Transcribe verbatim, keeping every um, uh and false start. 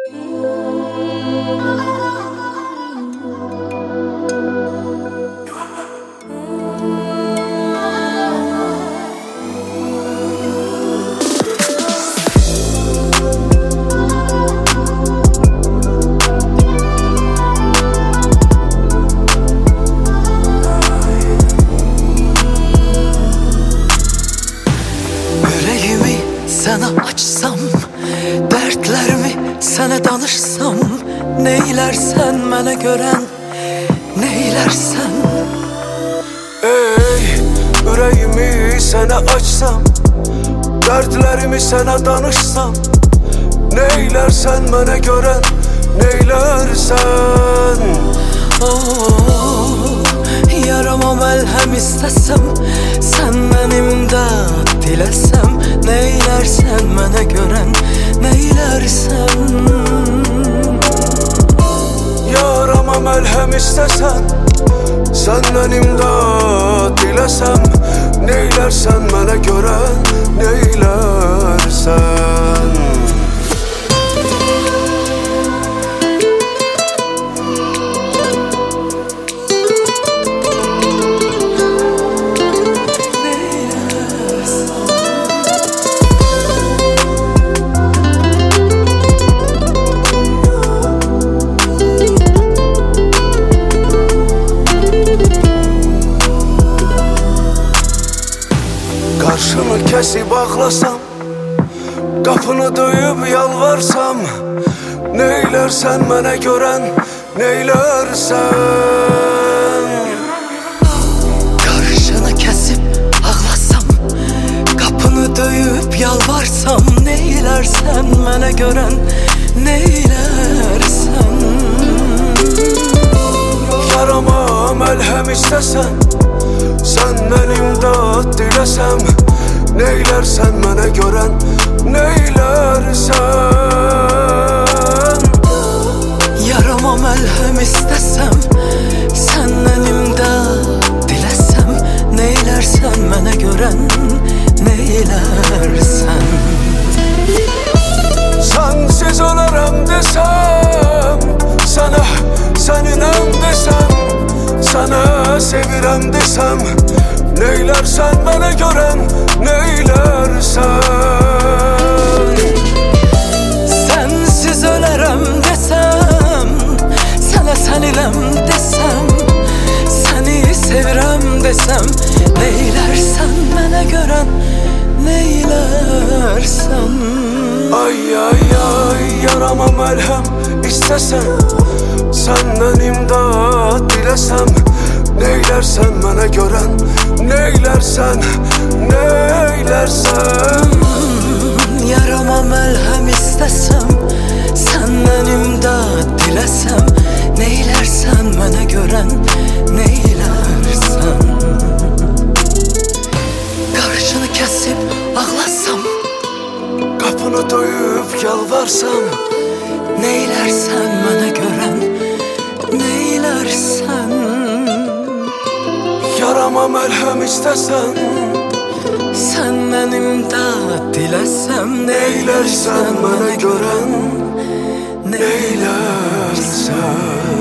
Sana açsam, dertlerimi sana danışsam, neylersen mənə görən, neylersen. Ey, ürəyimi sana açsam, dertlerimi sana danışsam, neylersen mənə görən, neylersen. Oh, yarama məlhəm istəsəm, səndən imdad diləsəm, neylersen mənə görən, neylersen. Yarama məlhəm istəsən, səndən imdad diləsəm, neylersen mənə görən, neylersen. Qarşını kəsib ağlasam, qapını döyüb yalvarsam, neylersen mənə görən, neylersen. Qarşını kəsib ağlasam, qapını döyüb yalvarsam, neylersen mənə görən, neylersen. Yarama məlhəm istəsən, səndən imdad diləsəm, neylersen mənə görən, neylersen. Yarama məlhəm istəsəm, səndən imdad diləsəm, neylersen mənə görən, neylersen. Sensiz ölərəm desəm, sənə səninəm desəm, sənə sevirəm desəm, neylersen mənə görən, neylersen. Sensiz ölərəm desəm, sənə səniləm desəm, səni sevirəm desəm, neylersen mənə görən, neylersen. Ay ay ay, yarama məlhəm istəsən, səndən imdad diləsəm, neylersen mənə görən, neylersen, neylersen. Yarama məlhəm istəsəm, səndən imdad diləsəm, neylersen mənə görən, neylersen. Qarşını kəsib ağlasam, qapını döyüb yalvarsam, neylersen mənə görən, neylersen. Yarama məlhəm istəsən, səndən imdad diləsəm, neylersen mənə görən, neylersen. neylersen.